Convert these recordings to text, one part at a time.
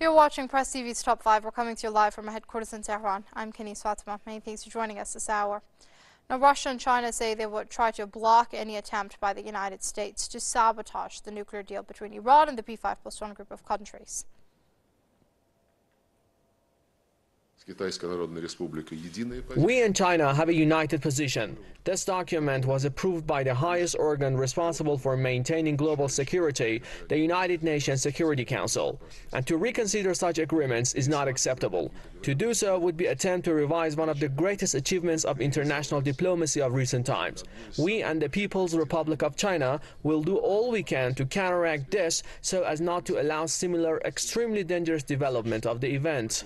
You're watching Press TV's Top 5. We're coming to you live from our headquarters in Tehran. I'm Kenny Fatima. Many thanks for joining us this hour. Now, Russia and China say they would try to block any attempt by the United States to sabotage the nuclear deal between Iran and the P5+1 group of countries. We and China have a united position. This document was approved by the highest organ responsible for maintaining global security, the United Nations Security Council. And to reconsider such agreements is not acceptable. To do so would be an attempt to revise one of the greatest achievements of international diplomacy of recent times. We and the People's Republic of China will do all we can to counteract this so as not to allow similar extremely dangerous development of the event.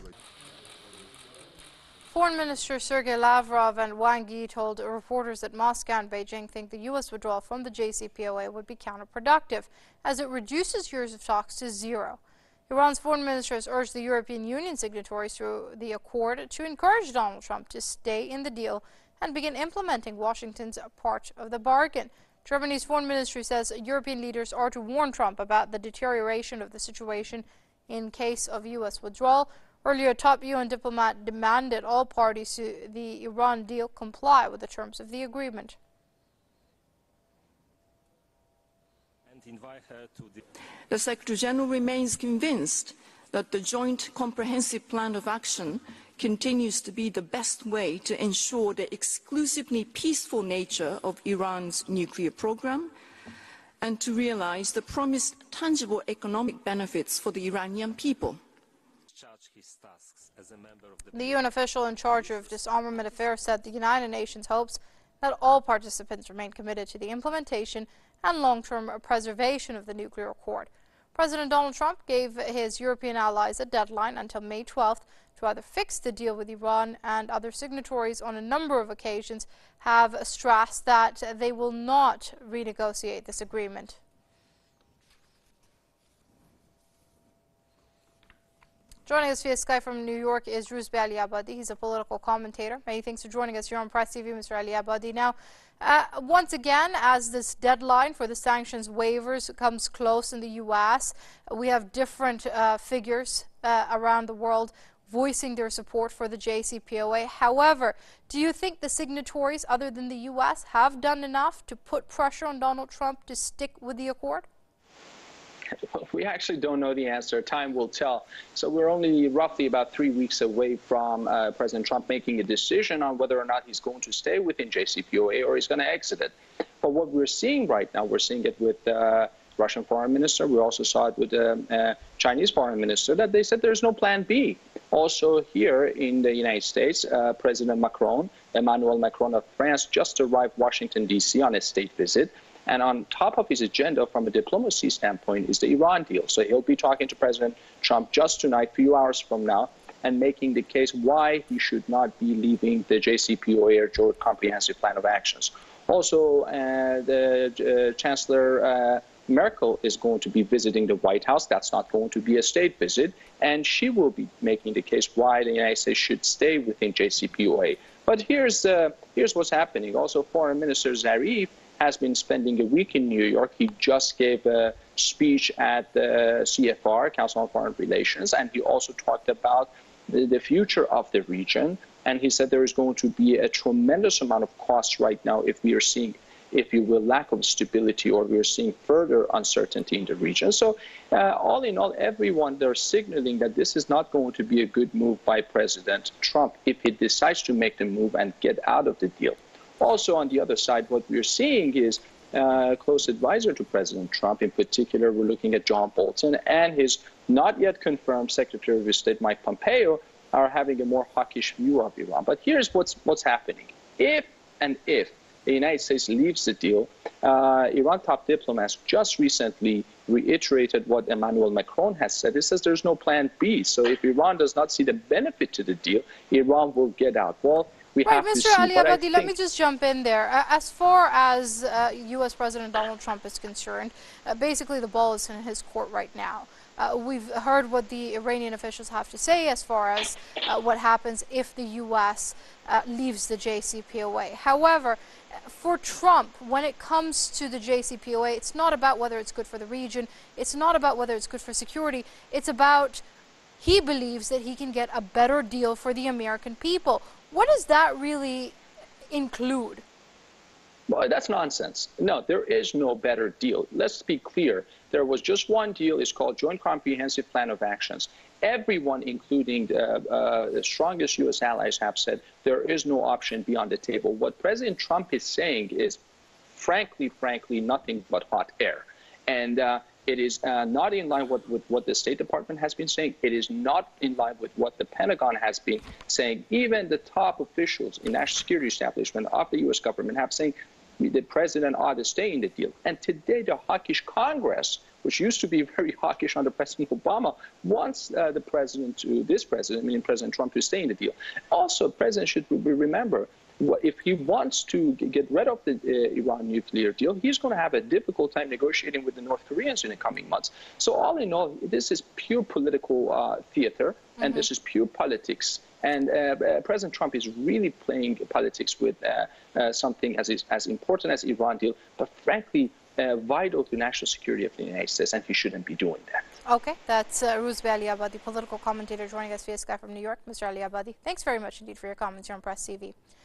Foreign Minister Sergei Lavrov and Wang Yi told reporters that Moscow and Beijing think the U.S. withdrawal from the JCPOA would be counterproductive, as it reduces years of talks to zero. Iran's foreign minister has urged the European Union signatories to the accord to encourage Donald Trump to stay in the deal and begin implementing Washington's part of the bargain. Germany's foreign ministry says European leaders are to warn Trump about the deterioration of the situation in case of U.S. withdrawal. Earlier, a top UN diplomat demanded all parties to the Iran deal comply with the terms of the agreement. The Secretary General remains convinced that the Joint Comprehensive Plan of Action continues to be the best way to ensure the exclusively peaceful nature of Iran's nuclear program and to realize the promised tangible economic benefits for the Iranian people. The UN official in charge of disarmament affairs said the United Nations hopes that all participants remain committed to the implementation and long-term preservation of the nuclear accord. President Donald Trump gave his European allies a deadline until May 12th to either fix the deal with Iran, and other signatories on a number of occasions have stressed that they will not renegotiate this agreement. Joining us via Skype from New York is Roozbeh Aliabadi. He's a political commentator. Many thanks for joining us here on Press TV, Mr. Aliabadi. Now, once again, as this deadline for the sanctions waivers comes close in the U.S., we have different figures around the world voicing their support for the JCPOA. However, do you think the signatories, other than the U.S., have done enough to put pressure on Donald Trump to stick with the accord? We actually don't know the answer. Time will tell. So we're only roughly about 3 weeks away from President Trump making a decision on whether or not he's going to stay within JCPOA or he's going to exit it. But what we're seeing right now, we're seeing it with the Russian foreign minister. We also saw it with the Chinese foreign minister, that they said there's no plan B. Also here in the United States, President Macron, Emmanuel Macron of France, just arrived Washington, D.C. on a state visit. And on top of his agenda from a diplomacy standpoint is the Iran deal. So he'll be talking to President Trump just tonight, a few hours from now, and making the case why he should not be leaving the JCPOA or Joint Comprehensive Plan of Actions. Also, the Chancellor Merkel is going to be visiting the White House. That's not going to be a state visit. And she will be making the case why the United States should stay within JCPOA. But here's what's happening. Also, Foreign Minister Zarif has been spending a week in New York. He just gave a speech at the CFR, Council on Foreign Relations, and he also talked about the future of the region. And he said there is going to be a tremendous amount of costs right now if we are seeing, if you will, lack of stability, or we are seeing further uncertainty in the region. So all in all, everyone, they're signaling that this is not going to be a good move by President Trump if he decides to make the move and get out of the deal. Also, on the other side, what we're seeing is a close advisor to President Trump. In particular, we're looking at John Bolton and his not yet confirmed Secretary of State, Mike Pompeo, are having a more hawkish view of Iran. But here's what's happening. If the United States leaves the deal, Iran top diplomats just recently reiterated what Emmanuel Macron has said. He says there's no plan B. So if Iran does not see the benefit to the deal, Iran will get out. Well, right, Mr. Aliabadi, let me just jump in there. As far as U.S. President Donald Trump is concerned, basically the ball is in his court right now. We've heard what the Iranian officials have to say as far as what happens if the U.S. Leaves the JCPOA. However, for Trump, when it comes to the JCPOA, it's not about whether it's good for the region. It's not about whether it's good for security. It's about he believes that he can get a better deal for the American people. What does that really include? Well, that's nonsense. No, there is no better deal. Let's be clear. There was just one deal. It's called Joint Comprehensive Plan of Actions. Everyone, including the strongest U.S. allies, have said there is no option beyond the table. What President Trump is saying is, frankly, nothing but hot air. And it is not in line with what the State Department has been saying. It is not in line with what the Pentagon has been saying. Even the top officials in national security establishment of the U.S. government have saying the president ought to stay in the deal. And today, the hawkish Congress, which used to be very hawkish under President Obama, wants this president, meaning President Trump, to stay in the deal. Also, the president should remember, if he wants to get rid of the Iran nuclear deal, he's going to have a difficult time negotiating with the North Koreans in the coming months. So all in all, this is pure political theater, and this is pure politics. And President Trump is really playing politics with something as important as Iran deal, but frankly, vital to national security of the United States, and he shouldn't be doing that. Okay, that's Roozbeh Aliabadi, political commentator, joining us via Skype from New York. Mr. Aliabadi, thanks very much indeed for your comments here on Press TV.